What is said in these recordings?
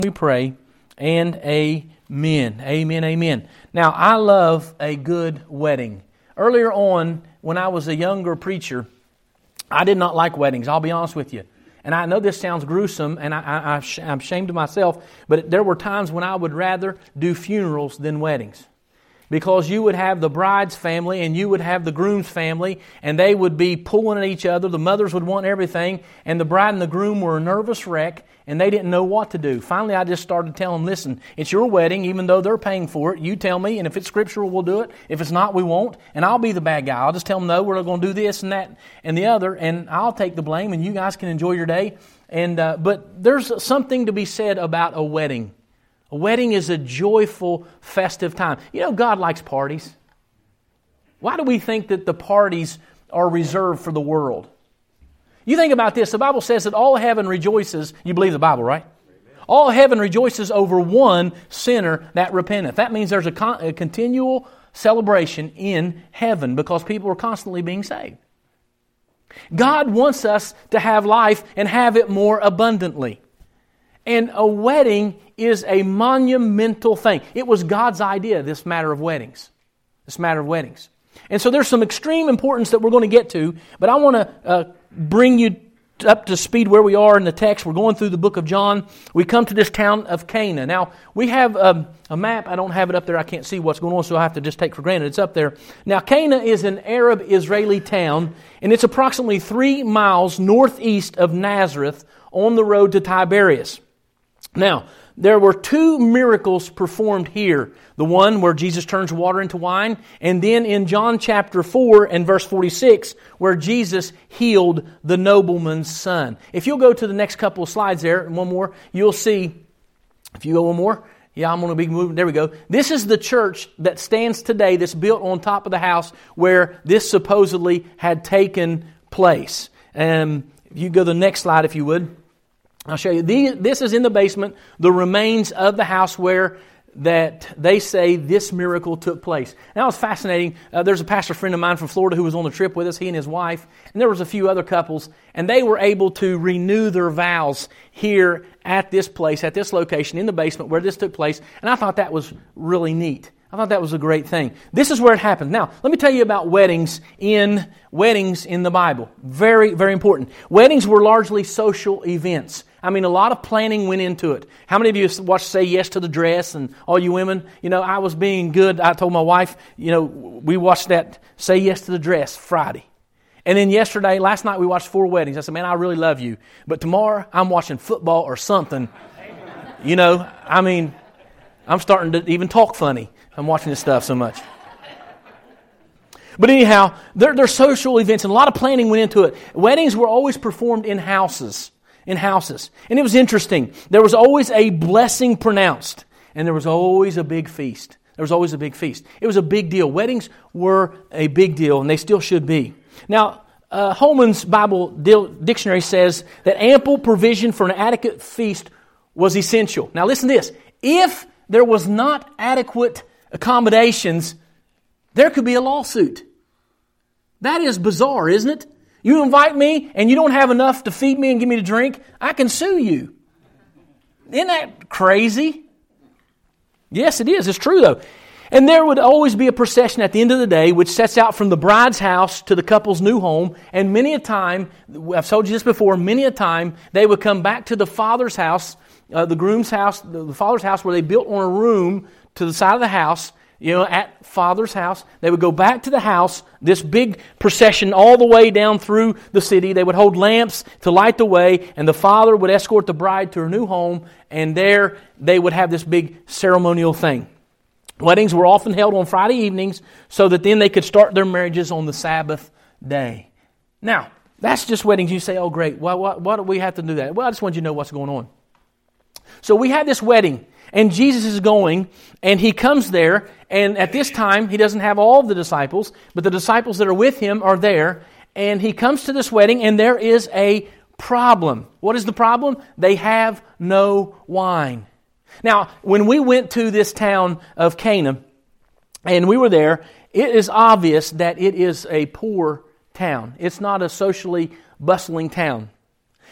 We pray, and amen. Amen, amen. Now, I love a good wedding. Earlier on, when I was a younger preacher, I did not like weddings, I'll be honest with you. And I know this sounds gruesome, and I'm ashamed of myself, but there were times when I would rather do funerals than weddings. Because you would have the bride's family and you would have the groom's family, and they would be pulling at each other. The mothers would want everything, and the bride and the groom were a nervous wreck, and they didn't know what to do. Finally, I just started telling them, listen, it's your wedding, even though they're paying for it. You tell me, and if it's scriptural, we'll do it. If it's not, we won't. And I'll be the bad guy. I'll just tell them, no, we're going to do this and that and the other, and I'll take the blame, and you guys can enjoy your day. But there's something to be said about a wedding. A wedding is a joyful, festive time. You know, God likes parties. Why do we think that the parties are reserved for the world? You think about this. The Bible says that all heaven rejoices. You believe the Bible, right? Amen. All heaven rejoices over one sinner that repenteth. That means there's a continual celebration in heaven because people are constantly being saved. God wants us to have life and have it more abundantly. And a wedding is a monumental thing. It was God's idea, this matter of weddings. And so there's some extreme importance that we're going to get to, but I want to bring you up to speed where we are in the text. We're going through the book of John. We come to this town of Cana. Now, we have a map. I don't have it up there. I can't see what's going on, so I have to just take for granted it's up there. Now, Cana is an Arab-Israeli town, and it's approximately 3 miles northeast of Nazareth on the road to Tiberias. Now, there were 2 miracles performed here. The one where Jesus turns water into wine, and then in John chapter 4 and verse 46, where Jesus healed the nobleman's son. If you'll go to the next couple of slides there, and one more, you'll see, if you go one more, yeah, I'm going to be moving, there we go. This is the church that stands today that's built on top of the house where this supposedly had taken place. If you go to the next slide, if you would. I'll show you. This is in the basement, the remains of the house where that they say this miracle took place. Now, it's fascinating. There's a pastor friend of mine from Florida who was on the trip with us, he and his wife, and there was a few other couples, and they were able to renew their vows here at this place, at this location in the basement where this took place, and I thought that was really neat. I thought that was a great thing. This is where it happened. Now, let me tell you about weddings in the Bible. Very, very important. Weddings were largely social events. I mean, a lot of planning went into it. How many of you watched Say Yes to the Dress? And all you women, I was being good. I told my wife, we watched that Say Yes to the Dress Friday. And then last night we watched 4 weddings. I said, man, I really love you. But tomorrow I'm watching football or something. I'm starting to even talk funny. I'm watching this stuff so much. But anyhow, they're social events, and a lot of planning went into it. Weddings were always performed in houses. And it was interesting. There was always a blessing pronounced, and there was always a big feast. It was a big deal. Weddings were a big deal, and they still should be. Now, Holman's Bible Dictionary says that ample provision for an adequate feast was essential. Now listen to this. If there was not adequate accommodations, there could be a lawsuit. That is bizarre, isn't it? You invite me and you don't have enough to feed me and give me to drink, I can sue you. Isn't that crazy? Yes, it is. It's true, though. And there would always be a procession at the end of the day which sets out from the bride's house to the couple's new home. And many a time, I've told you this before, they would come back to the father's house, the groom's house, the father's house, where they built on a room to the side of the house, at father's house. They would go back to the house, this big procession all the way down through the city. They would hold lamps to light the way, and the father would escort the bride to her new home, and there they would have this big ceremonial thing. Weddings were often held on Friday evenings so that then they could start their marriages on the Sabbath day. Now, that's just weddings. You say, oh great, why do we have to do that? Well, I just want you to know what's going on. So we have this wedding, and Jesus is going, and He comes there, and at this time, He doesn't have all of the disciples, but the disciples that are with Him are there, and He comes to this wedding, and there is a problem. What is the problem? They have no wine. Now, when we went to this town of Cana, and we were there, it is obvious that it is a poor town. It's not a socially bustling town.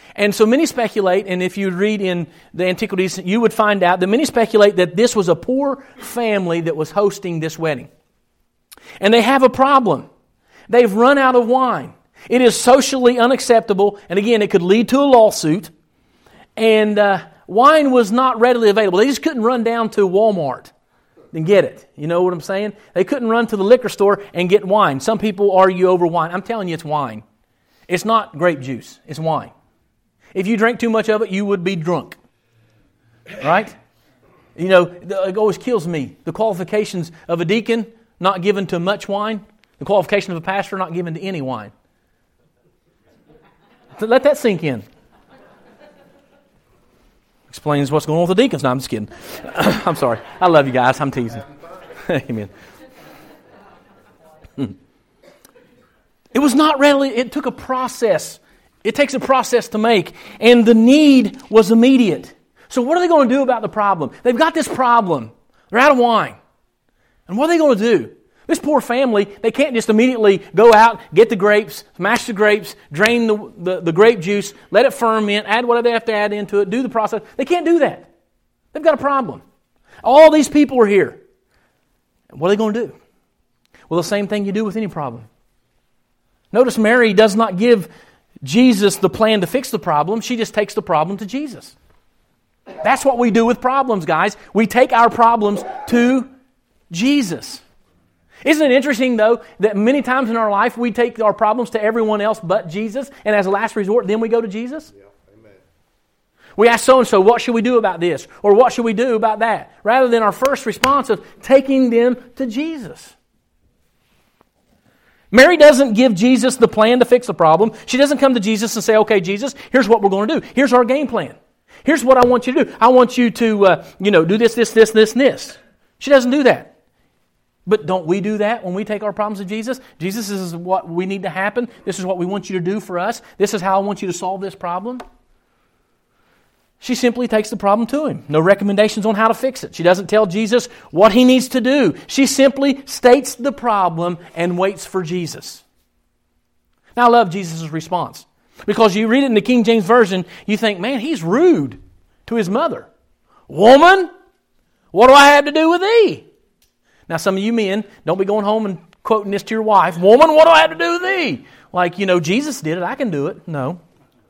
And so many speculate, and if you read in the Antiquities, you would find out that many speculate that this was a poor family that was hosting this wedding. And they have a problem. They've run out of wine. It is socially unacceptable, and again, it could lead to a lawsuit. And wine was not readily available. They just couldn't run down to Walmart and get it. You know what I'm saying? They couldn't run to the liquor store and get wine. Some people argue over wine. I'm telling you, it's wine. It's not grape juice. It's wine. If you drink too much of it, you would be drunk. Right? You know, it always kills me. The qualifications of a deacon, not given to much wine. The qualification of a pastor, not given to any wine. Let that sink in. Explains what's going on with the deacons. No, I'm just kidding. I'm sorry. I love you guys. I'm teasing. Amen. It was not readily, it took a process. It takes a process to make. And the need was immediate. So what are they going to do about the problem? They've got this problem. They're out of wine. And what are they going to do? This poor family, they can't just immediately go out, get the grapes, smash the grapes, drain the grape juice, let it ferment, add whatever they have to add into it, do the process. They can't do that. They've got a problem. All these people are here. What are they going to do? Well, the same thing you do with any problem. Notice Mary does not give Jesus the plan to fix the problem. She just takes the problem to Jesus. That's what we do with problems, guys. We take our problems to Jesus. Isn't it interesting, though, that many times in our life we take our problems to everyone else but Jesus, and as a last resort, then we go to Jesus? Yeah, amen. We ask so-and-so, what should we do about this? Or what should we do about that? Rather than our first response of taking them to Jesus. Mary doesn't give Jesus the plan to fix the problem. She doesn't come to Jesus and say, okay, Jesus, here's what we're going to do. Here's our game plan. Here's what I want you to do. I want you to, do this, and this. She doesn't do that. But don't we do that when we take our problems to Jesus? Jesus, this is what we need to happen. This is what we want you to do for us. This is how I want you to solve this problem. She simply takes the problem to Him. No recommendations on how to fix it. She doesn't tell Jesus what He needs to do. She simply states the problem and waits for Jesus. Now, I love Jesus' response. Because you read it in the King James Version, you think, man, He's rude to His mother. Woman, what do I have to do with thee? Now, some of you men, don't be going home and quoting this to your wife. Woman, what do I have to do with thee? Like, Jesus did it. I can do it. No.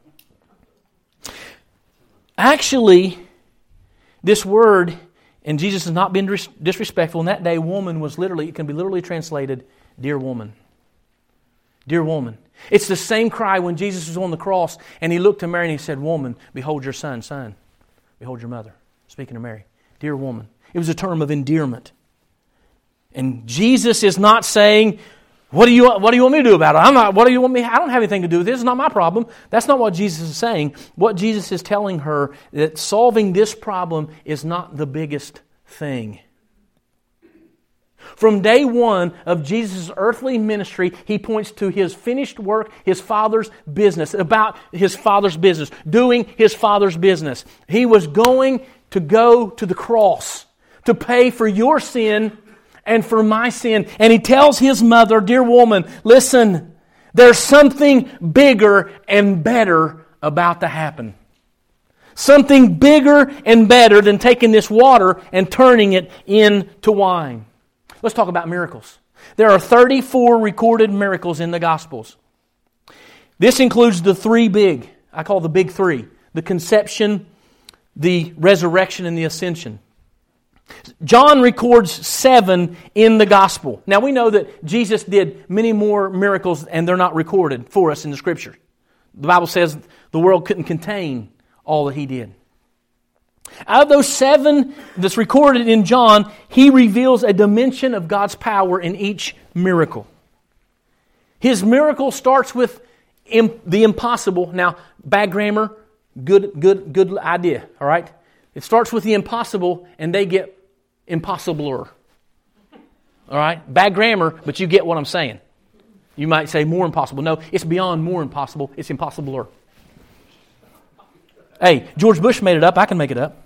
Actually, this word, and Jesus has not been disrespectful. In that day, woman was it can be literally translated, dear woman. Dear woman. It's the same cry when Jesus was on the cross and He looked to Mary and He said, woman, behold your son, son. Behold your mother. Speaking to Mary. Dear woman. It was a term of endearment. And Jesus is not saying, what do you want me to do about it? I don't have anything to do with this. It's not my problem. That's not what Jesus is saying. What Jesus is telling her, that solving this problem is not the biggest thing. From day one of Jesus' earthly ministry, He points to His finished work, His Father's business, about His Father's business, doing His Father's business. He was going to go to the cross to pay for your sin and for my sin. And He tells His mother, dear woman, listen, there's something bigger and better about to happen. Something bigger and better than taking this water and turning it into wine. Let's talk about miracles. There are 34 recorded miracles in the Gospels. This includes the three big, I call the big three. The conception, the resurrection, and the ascension. John records 7 in the Gospel. Now we know that Jesus did many more miracles and they're not recorded for us in the Scripture. The Bible says the world couldn't contain all that He did. Out of those 7 that's recorded in John, He reveals a dimension of God's power in each miracle. His miracle starts with the impossible. Now, bad grammar, good idea, all right? It starts with the impossible and they get impossibler. All right? Bad grammar, but you get what I'm saying. You might say more impossible. No, it's beyond more impossible. It's impossibler. Hey, George Bush made it up. I can make it up.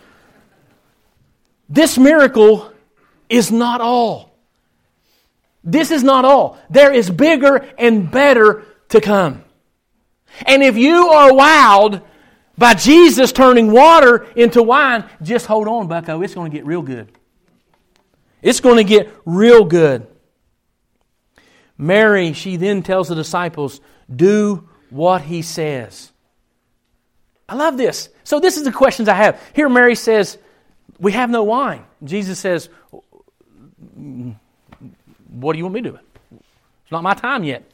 This miracle is not all. This is not all. There is bigger and better to come. And if you are wowed by Jesus turning water into wine, just hold on, bucko. It's going to get real good. It's going to get real good. Mary, she then tells the disciples, do what He says. I love this. So this is the questions I have. Here Mary says, we have no wine. Jesus says, what do you want me to do? It's not my time yet.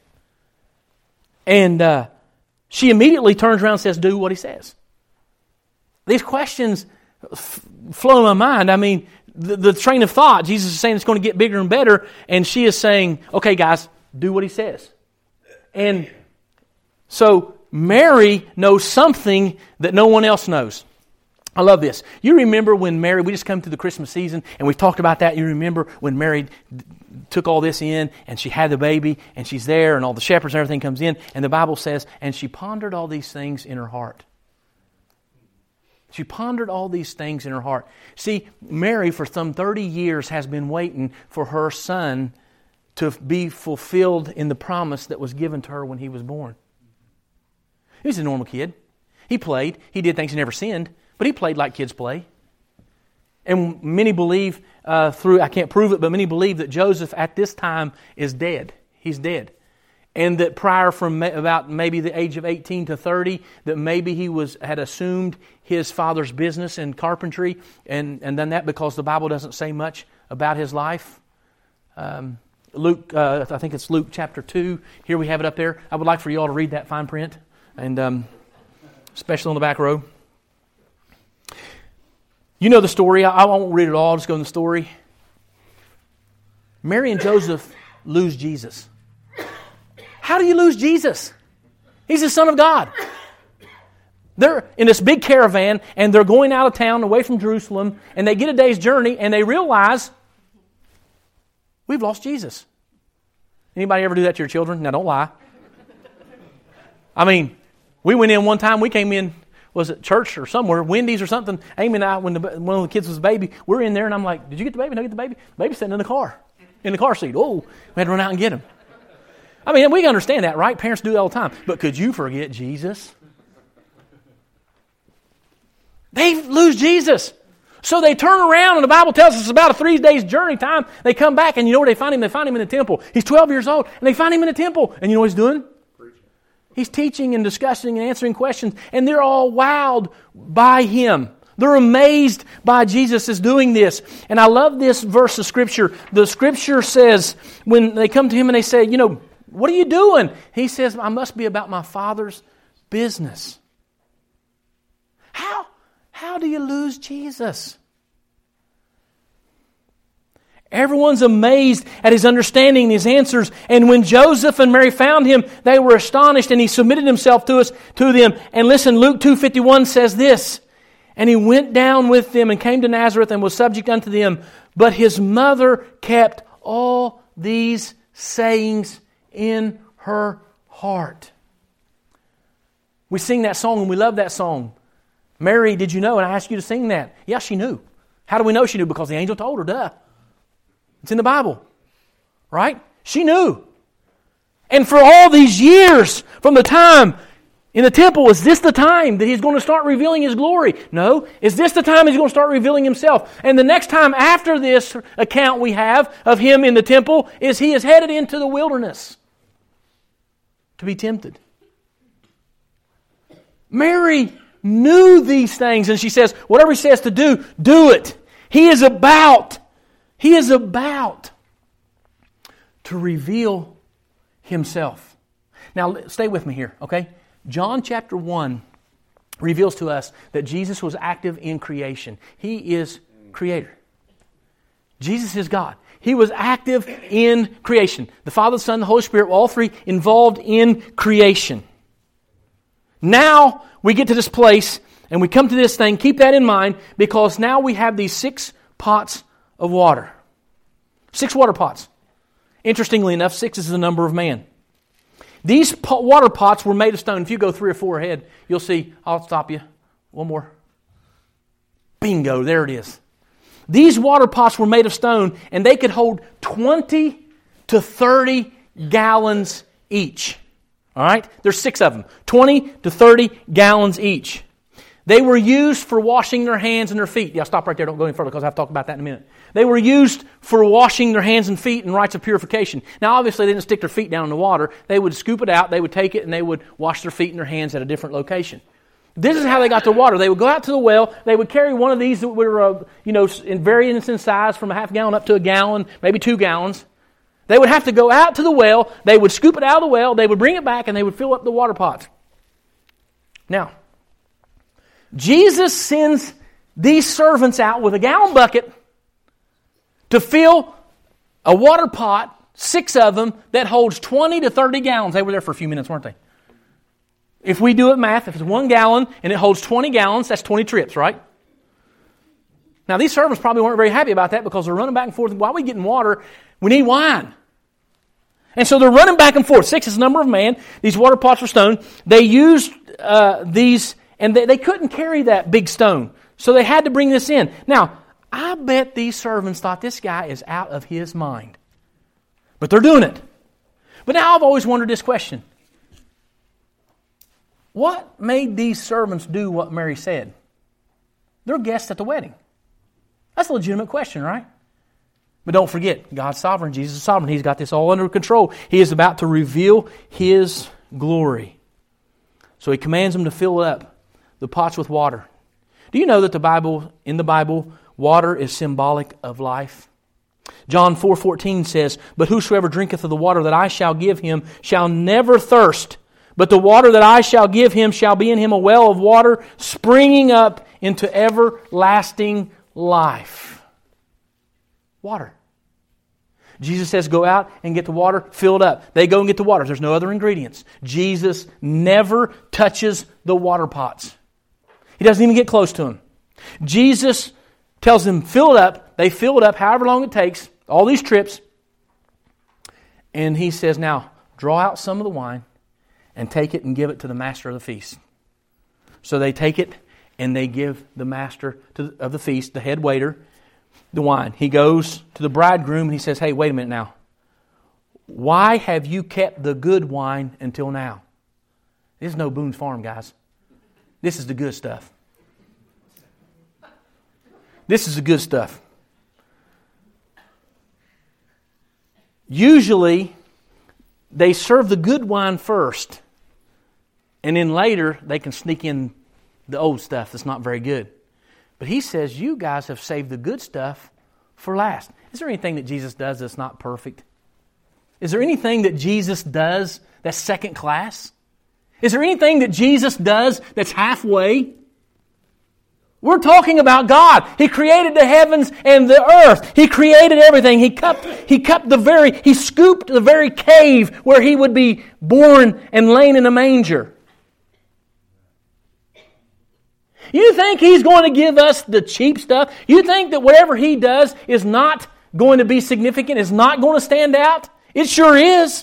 And she immediately turns around and says, do what He says. These questions flow in my mind. I mean, the train of thought, Jesus is saying it's going to get bigger and better, and she is saying, okay guys, do what He says. And so Mary knows something that no one else knows. I love this. You remember when Mary, we just come through the Christmas season, and we've talked about that. You remember when Mary took all this in, and she had the baby, and she's there, and all the shepherds and everything comes in, and the Bible says, and she pondered all these things in her heart. She pondered all these things in her heart. See, Mary, for some 30 years, has been waiting for her son to be fulfilled in the promise that was given to her when he was born. He was a normal kid. He played. He did things. He never sinned. But he played like kids play. And many believe, I can't prove it, but many believe that Joseph at this time is dead. He's dead. And that prior from about maybe the age of 18 to 30, that maybe he had assumed his father's business in carpentry and done that because the Bible doesn't say much about his life. Luke, I think it's Luke chapter 2. Here we have it up there. I would like for you all to read that fine print, and especially on the back row. You know the story. I won't read it all. I'll just go in the story. Mary and Joseph lose Jesus. How do you lose Jesus? He's the Son of God. They're in this big caravan, and they're going out of town, away from Jerusalem, and they get a day's journey, and they realize, we've lost Jesus. Anybody ever do that to your children? Now, don't lie. I mean, we went in one time, we came in, was it church or somewhere, Wendy's or something. Amy and I, when one of the kids was a baby, we're in there, and I'm like, did you get the baby? No, get the baby. The baby's sitting in the car seat. Oh, we had to run out and get him. I mean, we can understand that, right? Parents do it all the time. But could you forget Jesus? They lose Jesus. So they turn around, and the Bible tells us about a 3 days journey time. They come back, and you know where they find him? They find him in the temple. He's 12 years old, and they find him in the temple. And you know what he's doing? He's teaching and discussing and answering questions, and they're all wowed by him. They're amazed by Jesus is doing this. And I love this verse of Scripture. The Scripture says, when they come to him and they say, what are you doing? He says, I must be about my Father's business. How do you lose Jesus? Everyone's amazed at his understanding, his answers. And when Joseph and Mary found him, they were astonished, and he submitted himself to them. And listen, Luke 2:51 says this, and he went down with them and came to Nazareth and was subject unto them. But his mother kept all these sayings in her heart. We sing that song, and we love that song. Mary, did you know? And I asked you to sing that. Yeah, she knew. How do we know she knew? Because the angel told her, duh. It's in the Bible. Right? She knew. And for all these years, from the time in the temple, is this the time that he's going to start revealing his glory? No. Is this the time he's going to start revealing himself? And the next time after this account we have of him in the temple is he is headed into the wilderness to be tempted. Mary knew these things, and she says, whatever he says to do, do it. He is about to reveal himself. Now, stay with me here, okay? John chapter 1 reveals to us that Jesus was active in creation. He is creator. Jesus is God. He was active in creation. The Father, the Son, the Holy Spirit, all three involved in creation. Now we get to this place and we come to this thing. Keep that in mind, because now we have these 6 pots of water. 6 water pots. Interestingly enough, 6 is the number of man. These water pots were made of stone. If you go 3 or 4 ahead, you'll see. I'll stop you. One more. Bingo, there it is. These water pots were made of stone, and they could hold 20 to 30 gallons each. All right? There's 6 of them. 20 to 30 gallons each. They were used for washing their hands and their feet. Yeah, stop right there. Don't go any further because I have to talk about that in a minute. They were used for washing their hands and feet in rites of purification. Now, obviously, they didn't stick their feet down in the water. They would scoop it out, they would take it, and they would wash their feet and their hands at a different location. This is how they got their water. They would go out to the well. They would carry one of these that were, in variance in size from a half gallon up to a gallon, maybe 2 gallons. They would have to go out to the well. They would scoop it out of the well. They would bring it back, and they would fill up the water pots. Now, Jesus sends these servants out with a gallon bucket to fill a water pot, 6 of them, that holds 20 to 30 gallons. They were there for a few minutes, weren't they? If we do it math, if it's 1 gallon and it holds 20 gallons, that's 20 trips, right? Now, these servants probably weren't very happy about that because they're running back and forth. Why are we getting water? We need wine. And so they're running back and forth. 6 is the number of man. These water pots were stone. They used these, and they couldn't carry that big stone. So they had to bring this in. Now, I bet these servants thought this guy is out of his mind. But they're doing it. But now I've always wondered this question. What made these servants do what Mary said? They're guests at the wedding. That's a legitimate question, right? But don't forget, God's sovereign, Jesus is sovereign. He's got this all under control. He is about to reveal His glory. So He commands them to fill up the pots with water. Do you know that in the Bible, water is symbolic of life? John 4:14 says, "But whosoever drinketh of the water that I shall give him shall never thirst. But the water that I shall give him shall be in him a well of water springing up into everlasting life." Water. Jesus says, go out and get the water filled up. They go and get the water. There's no other ingredients. Jesus never touches the water pots. He doesn't even get close to them. Jesus tells them, fill it up. They fill it up however long it takes, all these trips. And He says, now, draw out some of the wine and take it and give it to the master of the feast. So they take it and they give the master of the feast, the head waiter, the wine. He goes to the bridegroom and he says, hey, wait a minute now. Why have you kept the good wine until now? This is no Boone's Farm, guys. This is the good stuff. This is the good stuff. Usually, they serve the good wine first, and then later they can sneak in the old stuff that's not very good. But He says, you guys have saved the good stuff for last. Is there anything that Jesus does that's not perfect? Is there anything that Jesus does that's second class? Is there anything that Jesus does that's halfway? We're talking about God. He created the heavens and the earth. He created everything. He scooped the very cave where He would be born and lain in a manger. You think He's going to give us the cheap stuff? You think that whatever He does is not going to be significant, is not going to stand out? It sure is.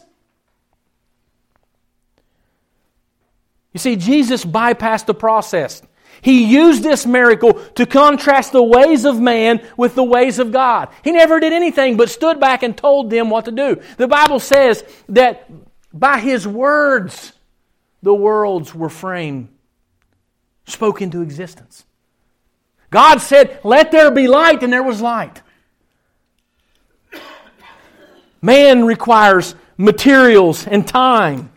You see, Jesus bypassed the process. He used this miracle to contrast the ways of man with the ways of God. He never did anything but stood back and told them what to do. The Bible says that by His words, the worlds were framed, spoke into existence. God said, let there be light, and there was light. Man requires materials and time.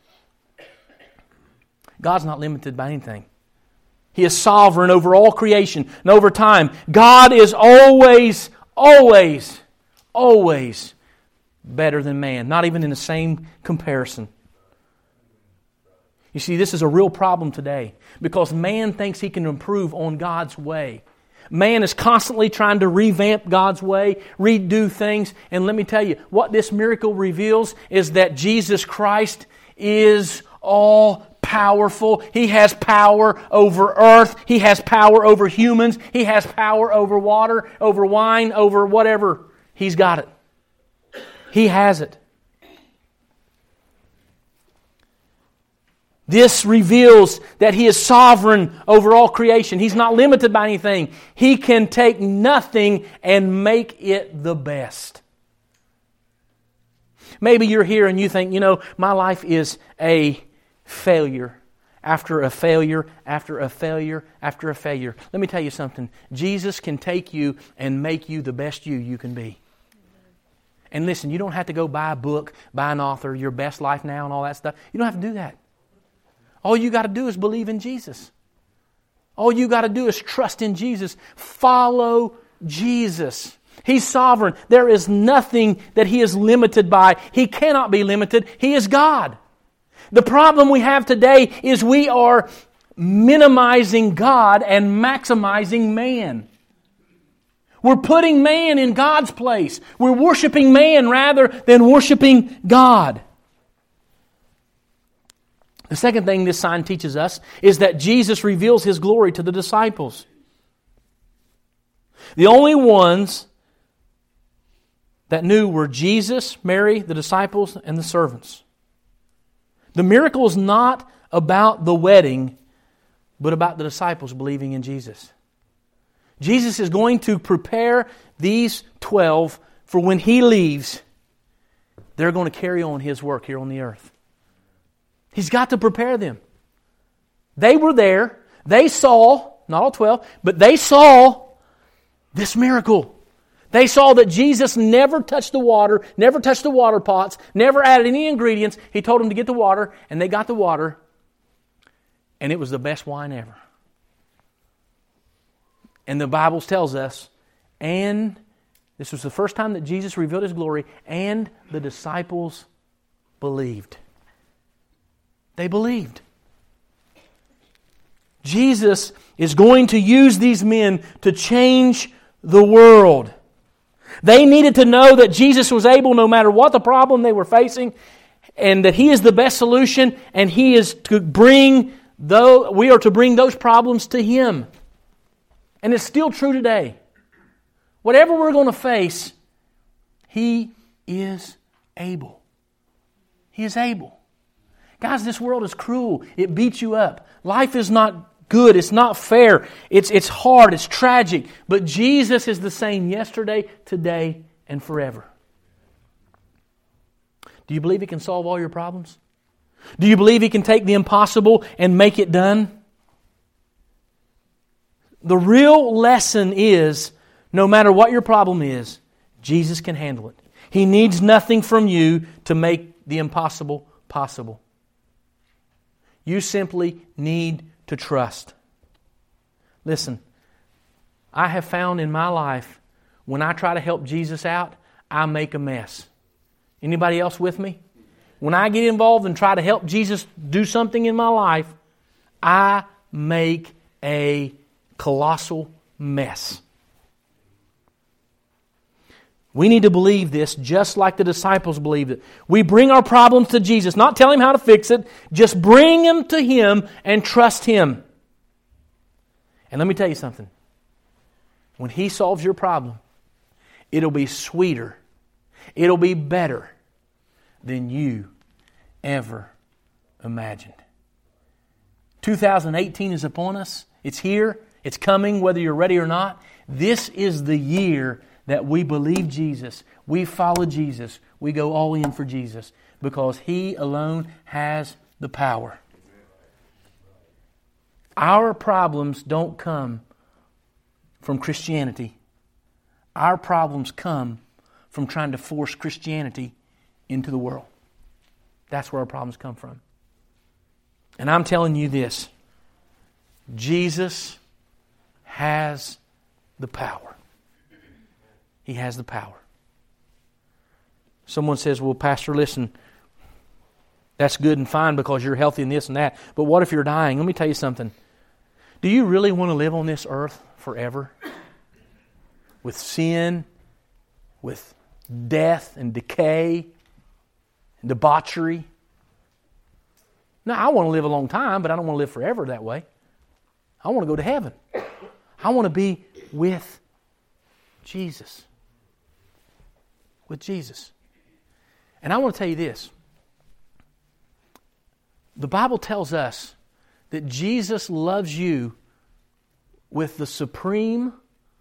God's not limited by anything. He is sovereign over all creation and over time. God is always, always, always better than man. Not even in the same comparison. You see, this is a real problem today because man thinks he can improve on God's way. Man is constantly trying to revamp God's way, redo things. And let me tell you, what this miracle reveals is that Jesus Christ is all powerful. He has power over earth. He has power over humans. He has power over water, over wine, over whatever. He's got it. He has it. This reveals that He is sovereign over all creation. He's not limited by anything. He can take nothing and make it the best. Maybe you're here and you think, my life is a failure after a failure after a failure after a failure. Let me tell you something. Jesus can take you and make you the best you can be. And listen, you don't have to go buy a book, buy an author, Your Best Life Now and all that stuff. You don't have to do that. All you got to do is believe in Jesus. All you got to do is trust in Jesus. Follow Jesus. He's sovereign. There is nothing that He is limited by. He cannot be limited. He is God. The problem we have today is we are minimizing God and maximizing man. We're putting man in God's place. We're worshiping man rather than worshiping God. The second thing this sign teaches us is that Jesus reveals His glory to the disciples. The only ones that knew were Jesus, Mary, the disciples, and the servants. The miracle is not about the wedding, but about the disciples believing in Jesus. Jesus is going to prepare these 12 for when He leaves, they're going to carry on His work here on the earth. He's got to prepare them. They were there. They saw, not all 12, but they saw this miracle. They saw that Jesus never touched the water, never touched the water pots, never added any ingredients. He told them to get the water, and they got the water, and it was the best wine ever. And the Bible tells us, and this was the first time that Jesus revealed His glory, and the disciples believed. They believed. Jesus is going to use these men to change the world. They needed to know that Jesus was able, no matter what the problem they were facing, and that He is the best solution, and He is to bring, we are to bring those problems to Him. And it's still true today. Whatever we're going to face, He is able. He is able. Guys, this world is cruel. It beats you up. Life is not good. It's not fair. It's hard. It's tragic. But Jesus is the same yesterday, today, and forever. Do you believe He can solve all your problems? Do you believe He can take the impossible and make it done? The real lesson is, no matter what your problem is, Jesus can handle it. He needs nothing from you to make the impossible possible. You simply need to trust. Listen, I have found in my life, when I try to help Jesus out, I make a mess. Anybody else with me? When I get involved and try to help Jesus do something in my life, I make a colossal mess. We need to believe this just like the disciples believed it. We bring our problems to Jesus, not tell Him how to fix it, just bring them to Him and trust Him. And let me tell you something. When He solves your problem, it'll be sweeter, it'll be better than you ever imagined. 2018 is upon us. It's here. It's coming whether you're ready or not. This is the year that we believe Jesus, we follow Jesus, we go all in for Jesus because He alone has the power. Our problems don't come from Christianity. Our problems come from trying to force Christianity into the world. That's where our problems come from. And I'm telling you this, Jesus has the power. He has the power. Someone says, well, Pastor, listen, that's good and fine because you're healthy and this and that. But what if you're dying? Let me tell you something. Do you really want to live on this earth forever? With sin, with death and decay and debauchery? No, I want to live a long time, but I don't want to live forever that way. I want to go to heaven. I want to be with Jesus. With Jesus. And I want to tell you this. The Bible tells us that Jesus loves you with the supreme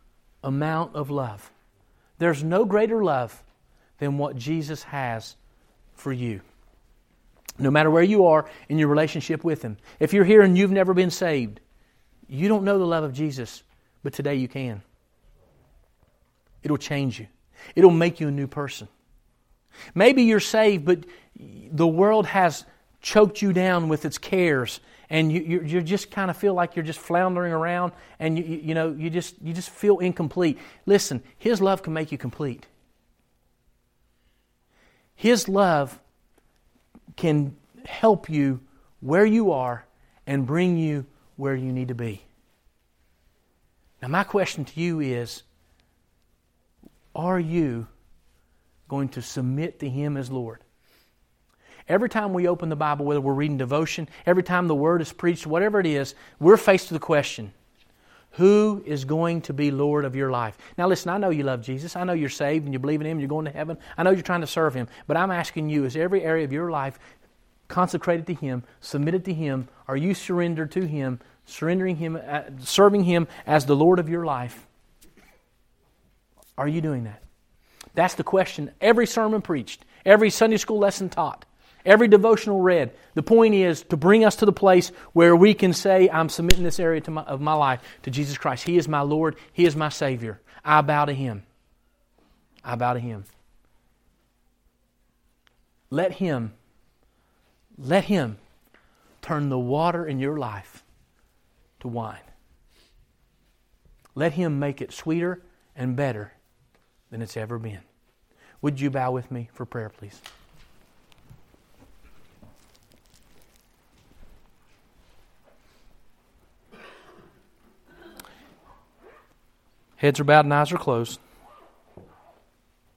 amount of love. There's no greater love than what Jesus has for you. No matter where you are in your relationship with Him. If you're here and you've never been saved, you don't know the love of Jesus, but today you can. It'll change you. It'll make you a new person. Maybe you're saved, but the world has choked you down with its cares, and you just kind of feel like you're just floundering around, and you just feel incomplete. Listen, His love can make you complete. His love can help you where you are and bring you where you need to be. Now, my question to you is, are you going to submit to Him as Lord? Every time we open the Bible, whether we're reading devotion, every time the Word is preached, whatever it is, we're faced with the question, who is going to be Lord of your life? Now listen, I know you love Jesus. I know you're saved and you believe in Him, you're going to heaven. I know you're trying to serve Him. But I'm asking you, is every area of your life consecrated to Him, submitted to Him? Are you surrendered to Him, surrendering Him, serving Him as the Lord of your life? Are you doing that? That's the question every sermon preached, every Sunday school lesson taught, every devotional read. The point is to bring us to the place where we can say, I'm submitting this area of my life to Jesus Christ. He is my Lord. He is my Savior. I bow to Him. I bow to Him. Let Him turn the water in your life to wine. Let Him make it sweeter and better than it's ever been. Would you bow with me for prayer, please? Heads are bowed and eyes are closed.